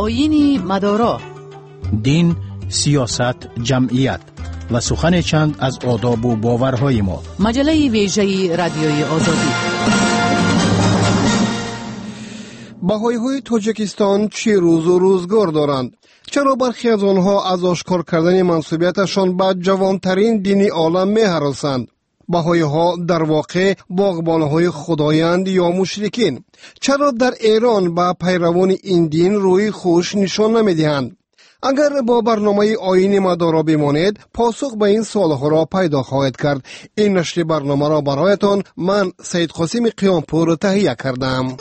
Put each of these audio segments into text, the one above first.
آیین مدارا، دین، سیاست، جمعیت و سخن چند از آداب و باورهای ما. مجله ویژه رادیوی آزادی. بهایی‌های تاجیکستان چه روز و روزگار دارند؟ چرا برخی از آنها از آشکار کردن منسوبیتشان به جوانترین دینی عالم می‌هراسند؟ بهایی‌ها در واقع باغبان‌های خدایند یا مشرکین؟ چرا در ایران به پیروان این دین روی خوش نشان نمی‌دهند؟ اگر با برنامه آیین مدارا بمانید، پاسخ به این سوالها را پیدا خواهید کرد. این نشر برنامه را برایتان من سید قاسم قیامپور تهیه کردم.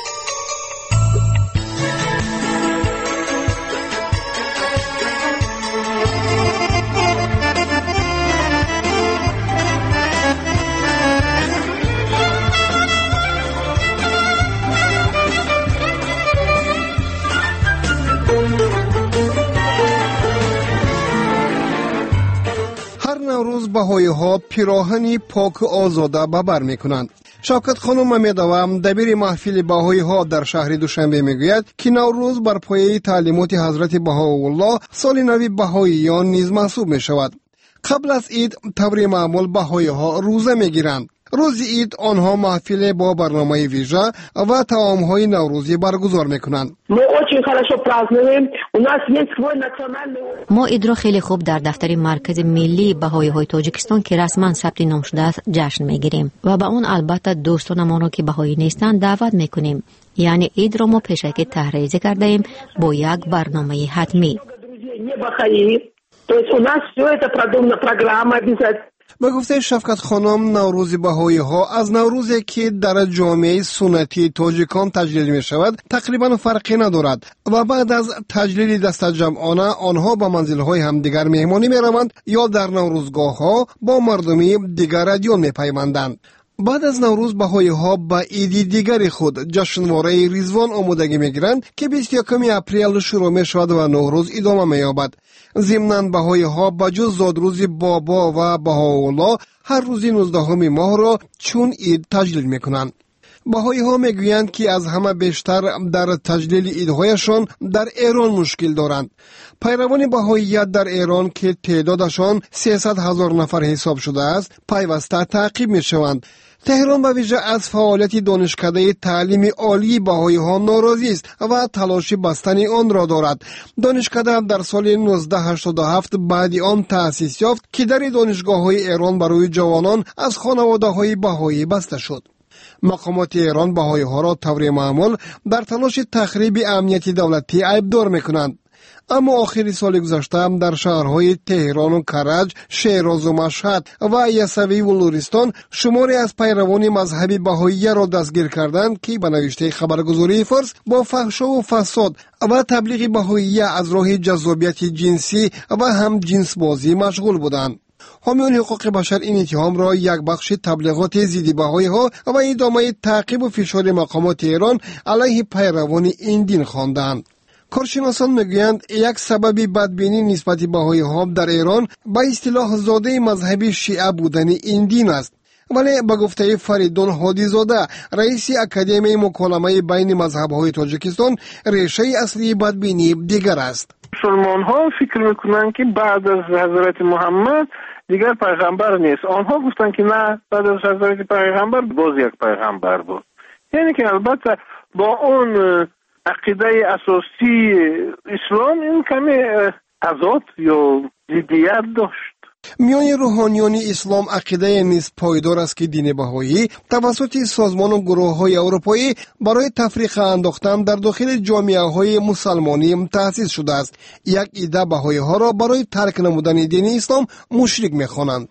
نوروز بهایی‌ها پیراهنی پاک و آزاده به بر می‌کنند. شوکت خانم ممیدوام دبیر محفل بهایی‌ها در شهر دوشنبه میگوید که نوروز بر پایه تعلیمات حضرت بهاءالله سال نو بهاییان نیز محسوب می‌شود. قبل از عید طور معمول بهایی‌ها روزه می‌گیرند. روز عید آنها محفل با برنامه ویژه و طعام‌های نوروزی برگزار می‌کنند. ما عید را خیلی خوب در دفتر مرکز ملی بهایی‌های تاجیکستان که رسما ثبت نام شده است جشن می‌گیریم و به اون البته دوستانمان را که بهایی نیستند دعوت می‌کنیم. یعنی عید را ما پیشکی تحریزی کرده ایم با یک برنامه حتمی. به گفته شفقت خانم، نوروز بهایی‌ها از نوروزی که در جامعه سنتی تاجیکان تجلیل می شود تقریبا فرقی ندارد و بعد از تجلیل دست جمعانه آنها به منزل‌های همدیگر مهمانی می روند یا در نوروزگاه‌ها با مردمی دیگر ادیان می پیوندند. بعد از نوروز بهایی‌ها به عید دیگر خود جشنواره ریزوان آمادگی می‌گیرند که 21 اپریل شروع می‌شود و نوروز ادامه می‌یابد. ضمناً بهایی‌ها به جز زادروز بابا و بهاءالله هر روز 19 ماه را چون عید تجلیل می‌کنند. بهایی‌ها میگویند که از همه بیشتر در تجلیل عیدهایشان در ایران مشکل دارند. پیروان بهاییت در ایران که تعدادشان 300,000 نفر حساب شده است پیوسته تعقیب می‌شوند. تهران به ویژه از فعالیت دانشکده تعلیم عالی بهایی‌ها ناراضی است و تلاش بستن آن را دارد. دانشکده در سال 1987 بعد آن تأسیس یافت که در دانشگاه‌های ایران برای جوانان از خانواده‌های بهایی بسته شد. مقامات ایران بهایی‌ها را طور معمول در تلاش تخریب امنیت دولتی عیبدار می‌کنند. اما آخر سال گذشته در شهرهای تهران و کرج، شیراز و مشهد و یسوی و لرستان شماری از پیروان مذهب بهایی را دستگیر کردند که به نوشته خبرگزاری فارس با فحش و فساد و تبلیغ بهایی از راه جذابیت جنسی و هم جنس بازی مشغول بودند. حامیان حقوق بشر این اتهام را یک بخش تبلیغات ضد بهایی‌ها و ادامه تعقیب و فشار مقامات ایران علیه پیروان این دین خواندند. کارشناسان میگویند یک سبب بدبینی نسبت بهایی‌ها در ایران به اصطلاح زاده مذهبی شیعه بودن این دین است. ولی به گفته فریدون هادی زاده رئیس اکادمی مکالمه بین مذهب‌های تاجیکستان ریشه اصلی بدبینی دیگر است. مسلمان‌ها فکر میکنند که بعد از حضرت محمد دیگر پیغمبر نیست. آنها گفتند که نه، بعد از حضرت پیغمبر باز یک پیغمبر بود. یعنی که البته با اون عقیده اساسی اسلام این کمی تضاد یا ضدیت داشت. میان روحانیان اسلام عقیده نیز پایدار است که دین بهایی توسط سازمان و گروه‌های اروپایی برای تفریق انداختن در داخل جامعه‌های مسلمانی تأسیس شده است. یک عده بهایی‌ها را برای ترک نمودن دین اسلام مشرک می‌خوانند.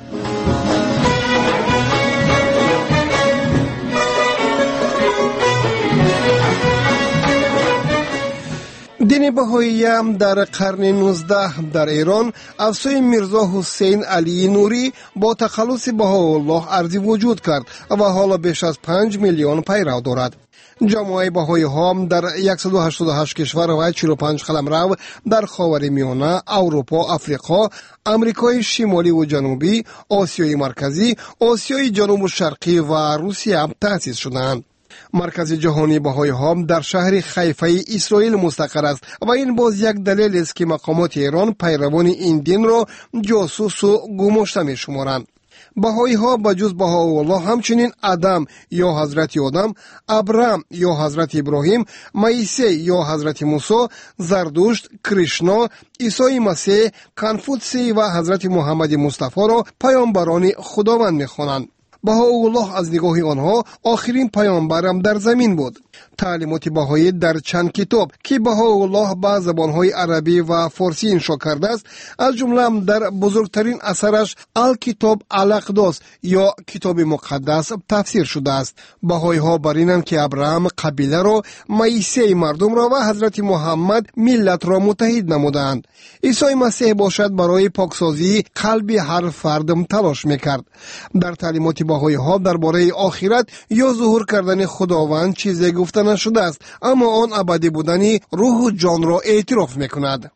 دین بهایی در قرن 19 در ایران از سوی میرزا حسین علی نوری با تخلص بهاءالله ارضی وجود کرد و حالا بیش از 5 میلیون پیرو دارد. جامعه بهایی‌ها در 188 کشور و 45 قلمرو در خاورمیانه، اروپا، افریقا، امریکای شمالی و جنوبی، آسیای مرکزی، آسیای جنوب و شرقی و روسیه تأسیس شدند. مرکز جهانی بهایی‌ها در شهر حیفا اسرائیل مستقر است و این باز یک دلیل است که مقامات ایران پیروان این دین را جاسوس و گماشته می‌شمارند. بهایی‌ها بجز بهاءالله همچنین آدم یا حضرت آدم، ابراهیم یا حضرت ابراهیم، موسی یا حضرت موسی، زردشت، کریشنا، عیسی مسیح، کنفوسیوس و حضرت محمد مصطفی را پیامبران خداوند می‌خوانند. بهاءالله از نگاه آنها آخرین پیامبرم در زمین بود. تعلیمات بهایی در چند کتاب که بهاءالله به زبانهای عربی و فارسی انشا کرده است، از جمله در بزرگترین اثرش الکتاب الاقدس یا کتاب مقدس تفسیر شده است. بهایی‌ها بر اینند که ابراهیم قبیله را، موسی مردم را و حضرت محمد ملت را متحد نمودند. عیسی مسیح باشد برای پاکسازی قلب هر فرد تلاش میکرد. در تعلیمات بهایی‌ها درباره آخرت یا ظهور کردن خداوند چیزی گفته نشده است، اما آن ابدی بودن روح و جان را اعتراف میکند.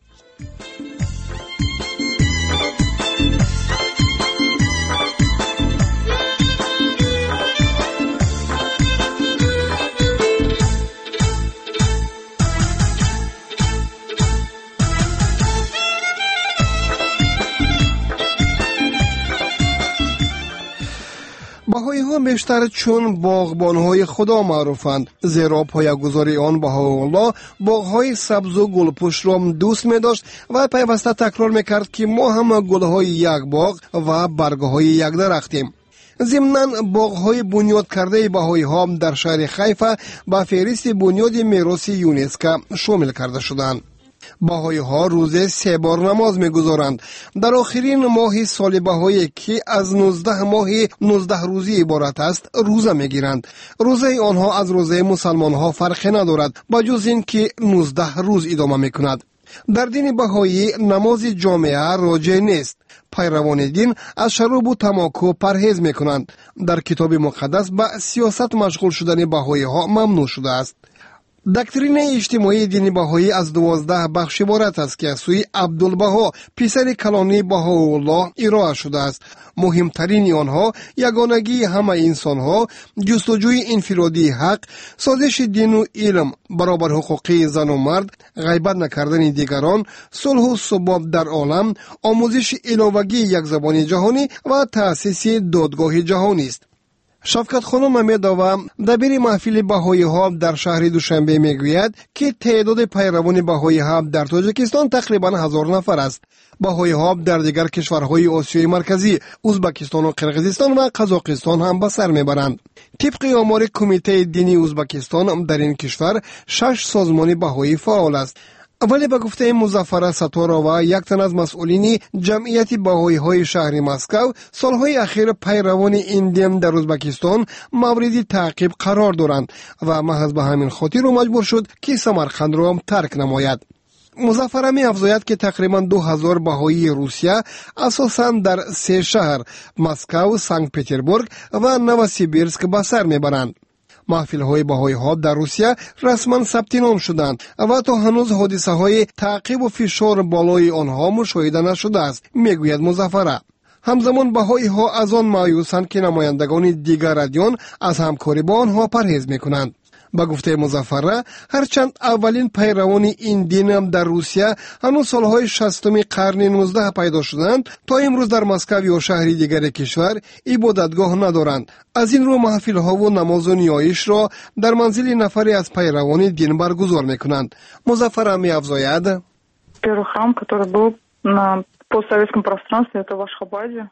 بهایی‌ها بیشتر چون باغبان‌های خدا معروفند، زیرا پایه‌گذاری آن بهاءالله باغ‌های سبز و گلپوش را دوست می‌داشت و پیوسته تکرار می‌کرد که ما هم گل‌های یک باغ و برگ‌های یک درختیم. ضمناً باغ‌های بنیاد کرده بهایی‌ها در شهر حیفا به فهرست بنیاد میراث یونسکو شامل کرده شدند. بهایی‌ها روزه 3 بار نماز می‌گذارند. در آخرین ماه سال بهایی که از 19 ماه 19 روزی عبارت است، روزه می‌گیرند. روزه آنها از روزه مسلمان‌ها فرقی ندارد، بجز این که 19 روز ادامه می‌کند. در دین بهایی نماز جامعه راجع نیست. پیروان دین از شراب و تماکو پرهیز می‌کنند. در کتاب مقدس به سیاست مشغول شدن بهایی‌ها ممنوع شده است. دکترین اجتماعی دین بهایی از 12 بخش عبارت است که از سوی عبدالبها پسر کلانی بهاءالله ارائه شده است. مهمترین آنها یگانگی همه انسانها، جستجوی انفرادی حق، سازش دین و علم، برابر حقوقی زن و مرد، غیبت نکردن دیگران، صلح و ثبات در عالم، آموزش علاوگی یک زبان جهانی و تأسیس دادگاه جهانی است. شفقت خانم میدوا دبیر محفل بهایی‌ها در شهر دوشنبه میگوید که تعداد پیروان بهایی‌ها در تاجیکستان تقریباً 1000 نفر است. بهایی‌ها در دیگر کشورهای آسیای مرکزی، ازبکستان و قرقیزستان و قزاقستان هم به سر میبرند. طبق آمار کمیته دینی ازبکستان در این کشور 6 سازمان بهایی فعال است. ولی به گفته مظفر ستاره و یک تن از مسئولین جمعیت بهایی‌های شهر مسکو، سالهای اخیر پیروان این دین در ازبکستان مورد تعقیب قرار دارند و محض به همین خاطر مجبور شد که سمرقند را ترک نماید. مظفر می افزاید که تقریباً 2000 بهایی روسیه اساساً در 3 شهر مسکو، سنت پترزبورگ و نوسیبیرسک به سر میبرند. محفل‌های بهایی‌ها در روسیه رسما ثبت نام شدند و تا هنوز حادثه‌های تعقیب و فشار بالای آنها مشاهده نشده است، میگوید مظفر. همزمان بهایی‌ها از آن مایوسند که نمایندگان دیگر ادیان از همکاری با آنها پرهیز می‌کنند. با گفته مظفر، هرچند اولین پیروان این دین در روسیه هنوز سالهای 60 قرن 19 پیدا شدند، تا امروز در مسکو یا شهری دیگر کشور عبادتگاه ندارند. از این رو محفل‌ها و نماز و نیایش را در منزل نفری از پیروان دین برگزار می‌کنند. مظفر می‌افزاید: Первый храм, который был на постсоветском пространстве, это в Ашхабаде.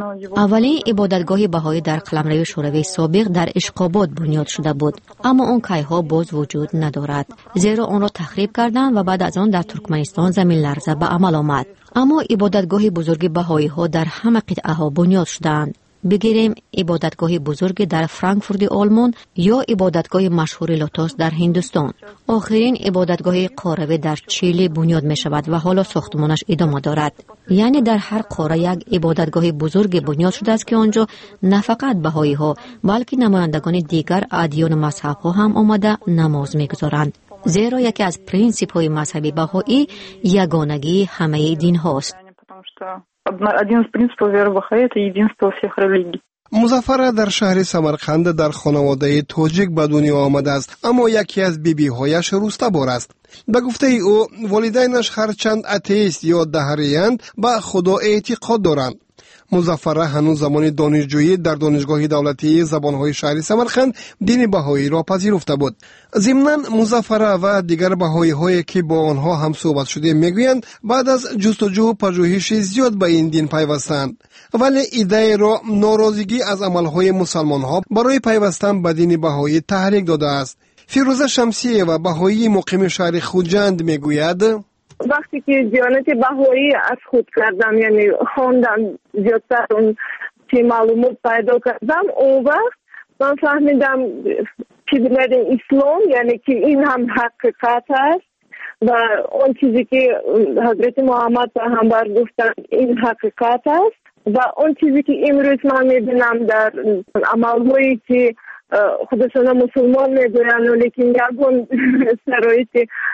اولین عبادتگاه بهایی در قلمرو شوروی سابق در اشقاباد بنیاد شده بود، اما آن کایها باز وجود ندارد، زیرا آن را تخریب کردند و بعد از آن در ترکمنستان زمین لرزه به عمل آمد. اما عبادتگاه بزرگ بهایی ها در همه قطعه ها بنیاد شدند. بگیریم عبادتگاه بزرگ در فرانکفورت آلمان یا عبادتگاه مشهور لوتاس در هندوستان. آخرین عبادتگاه قاروه در چیلی بنیاد می شود و حالا ساختمانش ادامه دارد. یعنی در هر قاره یک عبادتگاه بزرگ بنیاد شده است که آنجا نه فقط بهایی ها بلکه نمایندگان دیگر ادیان و مذهب ها هم آمده نماز می گذارند. زیرا یکی از پرینسیپ های مذهبی بهایی یگانگی همه دین هاست. Один из принципов веры Бахаи – это единство всех религий. مظفر در شهر سمرقند در خانواده تاجیک به دنیا آمده است، اما یکی از بیبی‌هایش روسته‌بار است. به گفته او والدینش هرچند اتئیست یا دهری‌اند به خدا اعتقاد دارند. مظفر هنوز زمان دانشجویی در دانشگاه دولتی زبانهای شهر سمرقند دین بهایی را پذیرفته بود. ضمناً مظفر و دیگر بهایی‌هایی که با آنها هم صحبت شده میگویند بعد از جستجو و پژوهش زیاد به این دین پیوستند، ولی ایده را ناراضگی از عملهای مسلمان‌ها برای پیوستن به دین بهایی تحریک داده است. فیروزه شمسی و بهایی مقیم شهر خوجند میگوید وقتی که دیانت بهایی از خود کردم، یعنی خواندم زیادتر اون که معلومات پیدا کردم، اون وقت من فهمیدم که در اسلام یعنی که این هم حقیقت است و اون چیزی که حضرت محمد پیغمبر گفتن این حقیقت است و اون چیزی که امروز من میبینم در عملهایی که خودشون مسلمان میگویند لیکن یکون شرایط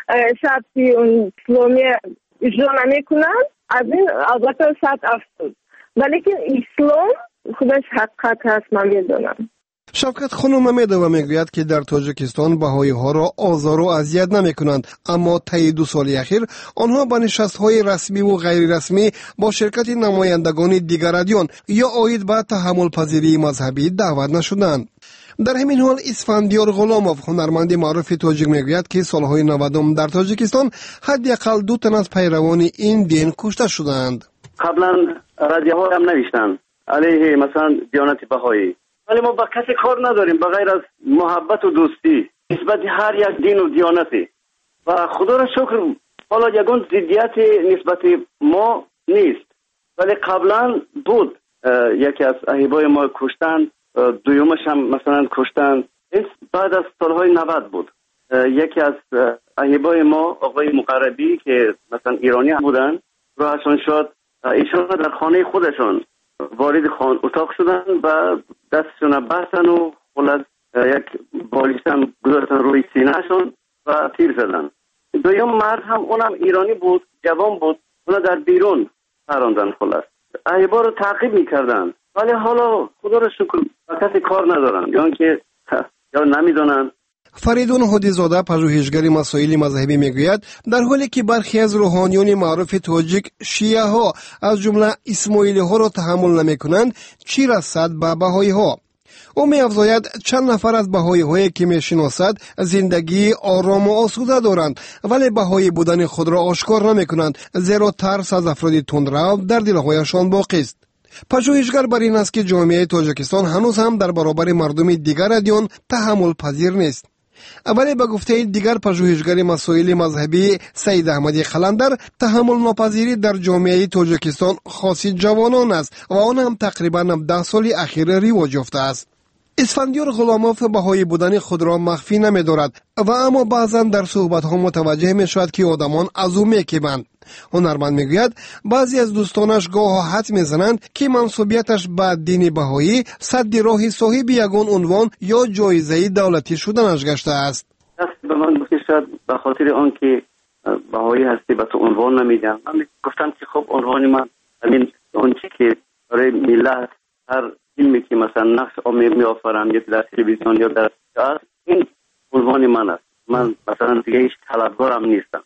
شرطی اون اسلامی اجرا نمیکنند، از این البته صد افسوس، ولیکن اسلام خودش حقیقت هست من میدونم. شفقت خانم میدوه میگوید که در تاجیکستان بهایی ها را آزار و اذیت نمی کنند، اما طی 2 سال اخیر آنها به نشست های رسمی و غیر رسمی با شرکت نمایندگان دیگر ادیان یا عاید به تحمل پذیری مذهبی دعوت نشدند. در همین حال اسفندیار غلاموف هنرمند معروف تاجیک میگوید که سالهای 90 در تاجیکستان حداقل 2 تن از پیروان این دین کشته شدند. قبلا رادیوها هم نوشتن علیه مثلا دیانت بهایی، ولی ما با کسی کار نداریم بغیر از محبت و دوستی نسبت هر یک دین و دیانتی و خدا را شکر حالا یگان ضدیت نسبت ما نیست، ولی قبلا بود یکی از احبای ما کشتن، دویمش هم مثلا کشتن. این بعد از سالهای 90 بود. یکی از احبای ما آقای مقربی که مثلا ایرانی بودن راهشون شد، ایشان در خانه خودشون وارد اتاق شدن و دستشون بستن و خلاص یک بالشتن گذاشتن روی سینهشون و تیر زدن. دویم مرد هم اونم ایرانی بود، جوان بود، اونا در بیرون پراندن. خلاص احبا رو تعقیب میکردن، ولی حالا خدا رو شکر کسی کار ندارن یا اینکه یا نمیدونن. فریدون هدیزاده پژوهشگر مسائل مذهبی میگوید در حالی که برخی از روحانیون معروف تاجیک شیعه ها از جمله اسماعیلی ها را تحمل نمیکنند، چی رسد به بهایی ها؟ او می‌افزاید چند نفر از بهایی هایی که میشناسد زندگی آرام و آسوده دارند، ولی بهایی بودن خود را آشکار نمیکنند، زیرا ترس از افراد تندرو در دلهایشان باقی است. پژوهشگر بر این است که جامعه تاجیکستان هنوز هم در برابر مردم دیگر ادیان تحمل پذیر نیست. ولی به گفته دیگر پژوهشگر مسائل مذهبی سید احمدی قلندر، تحمل ناپذیری در جامعه تاجیکستان خاصی جوانان است و آن هم تقریباً 10 سال اخیر رواج یافته است. اسفندیار غلاموف بهایی بودن خود را مخفی نمی‌دارد و اما بعضاً در صحبت‌ها متوجه می‌شود که آدمان از او می‌کیبند. هنرمند میگوید بعضی از دوستانش گاه حد میزنند که منسوبیتش به دین بهایی سد راه صاحب یگان عنوان یا جایزه دولتی شدنش گشته است. به من گفت شاید به خاطر آن که بهایی هستی به تو عنوان نمیدم. من گفتم که خب عنوان من همین اون چی که برای ملت هر فیلمی که مثلا نقش می آفرم یا در تلویزیون یا در این عنوان من است. من مثلا دیگه هیچ طلبکارم نیستم.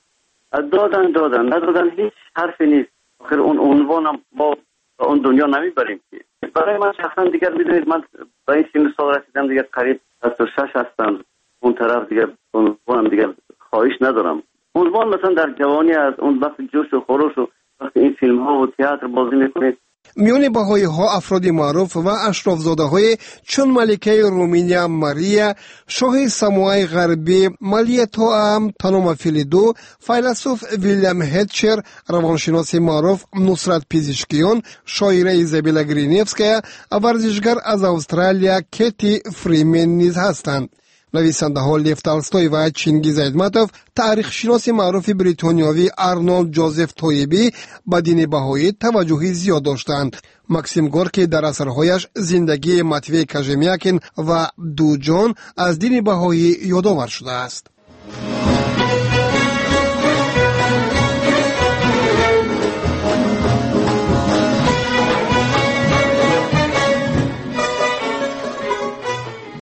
دادن هیچ حرفی نیست. آخر اون عنوانم با اون دنیا نمیبریم که. برای من شخصا دیگر میدونید من با این سن سال رسیدم، دیگر قریب 66 هستم. اون طرف دیگر عنوانم دیگر خواهش ندارم. عنوان مثلا در جوانی از اون وقت جوش و خروش و وقتی این فیلم ها و تئاتر بازی میکنید. میان بهایی ها افراد معروف و اشراف زاده های چون ملکه رومینیا ماریا، شاه ساموئای غربی مالیه توام تانومافیلیدو، فیلسوف ویلیام هتچر، روانشناس معروف نصرت پیزیشکیان، شاعره ایزابلا گرینیفسکایا و ورزشگر از استرالیا کیتی فریمن نیز هستند. نویسنده ها لیو تالستوی و چینگیز ایدماتوف، تاریخ شناس معروف بریتانیایی آرنولد جوزف تویبی به دین بهایی توجهی زیاد داشتند. ماکسیم گورکی در اثرهایش زندگی ماتوی کاژمیاکین و دو جان از دین بهایی یادآور شده است.